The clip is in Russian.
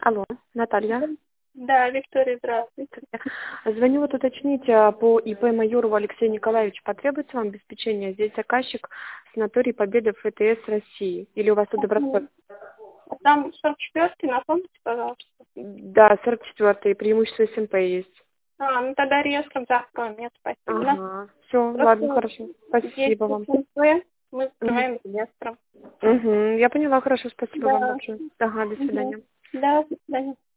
Алло, Наталья. Да, Виктория, здравствуйте. Звоню вот уточнить по ИП Майорову Алексею Николаевичу. Потребуется вам обеспечение? Здесь заказчик санаторий Победы ФТС России. Или у вас тут Добросовет? Там 44-й, напомните, пожалуйста. Да, 44-й, преимущество СМП есть. Ну тогда реестром закроем, нет, спасибо. Ага, все, Просто ладно, хорошо. Спасибо есть вам. СМП, мы закрываем реестром. Я поняла, хорошо, спасибо вам Да. большое. Ага, до свидания. Да, до свидания.